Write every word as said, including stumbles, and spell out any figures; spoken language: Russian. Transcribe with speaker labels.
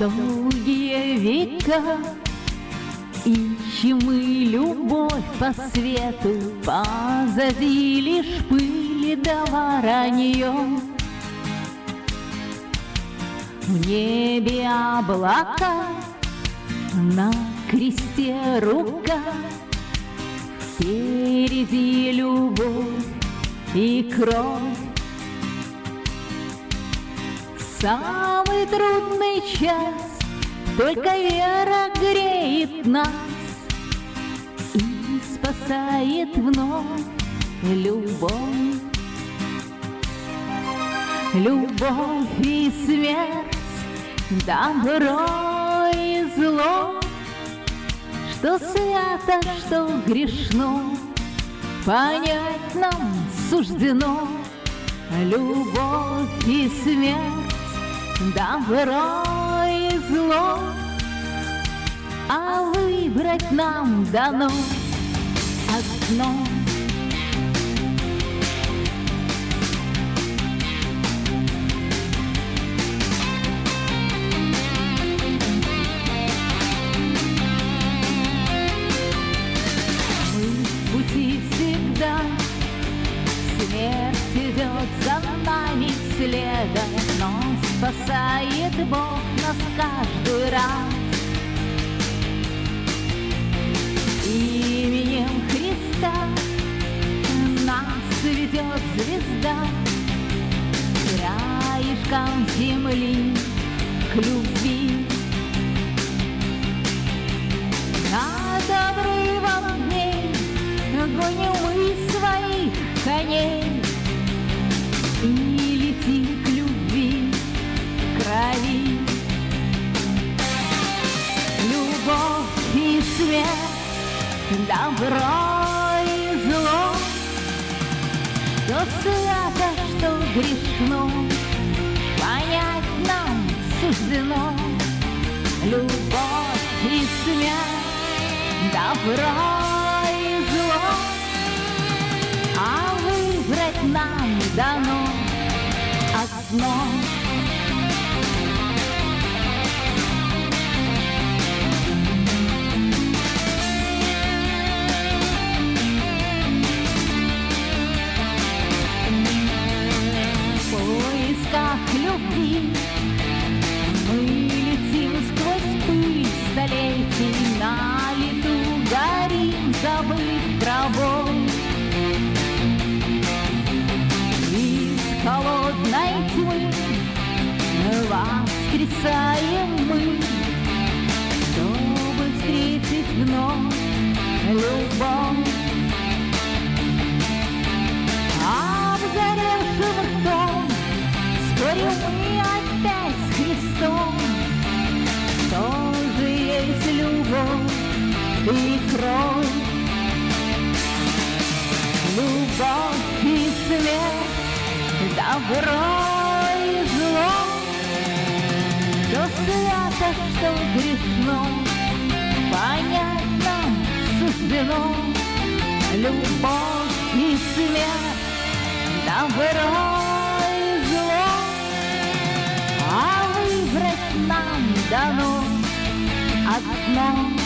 Speaker 1: Долгие века ищем мы любовь по свету, позади лишь пыль да воронье. В небе облака, на кресте рука, впереди любовь и кровь. Самый трудный час только вера греет нас и спасает вновь любовь. Любовь и смерть, добро и зло, что свято, что грешно, понять нам суждено. Любовь и смерть, добро и зло, а выбрать нам дано одно. Мы в пути всегда, смерть идет за нами следом, но спасает Бог нас каждый раз. Именем Христа нас ведет звезда краешком земли к любви. Над обрывом дней гоним мы своих коней и летим к любви, к крови. Любовь и смерть, добро и зло, что свято, что грешно, понять нам суждено. Любовь и смерть, добро и зло, а выбрать нам дано одно. В поисках любви мы летим сквозь пыль столетий, на лету горим, забыв про боль. Из холодной тьмы воскресаем мы, чтобы встретить вновь любовь. Обгоревшим ртом спорим мы опять с Христом, тоже есть любовь и кровь. Любовь и смерть, добро и зло, что свято, что грешно, понять нам суждено. Любовь и смерть, добро и зло, а выбрать нам дано одно.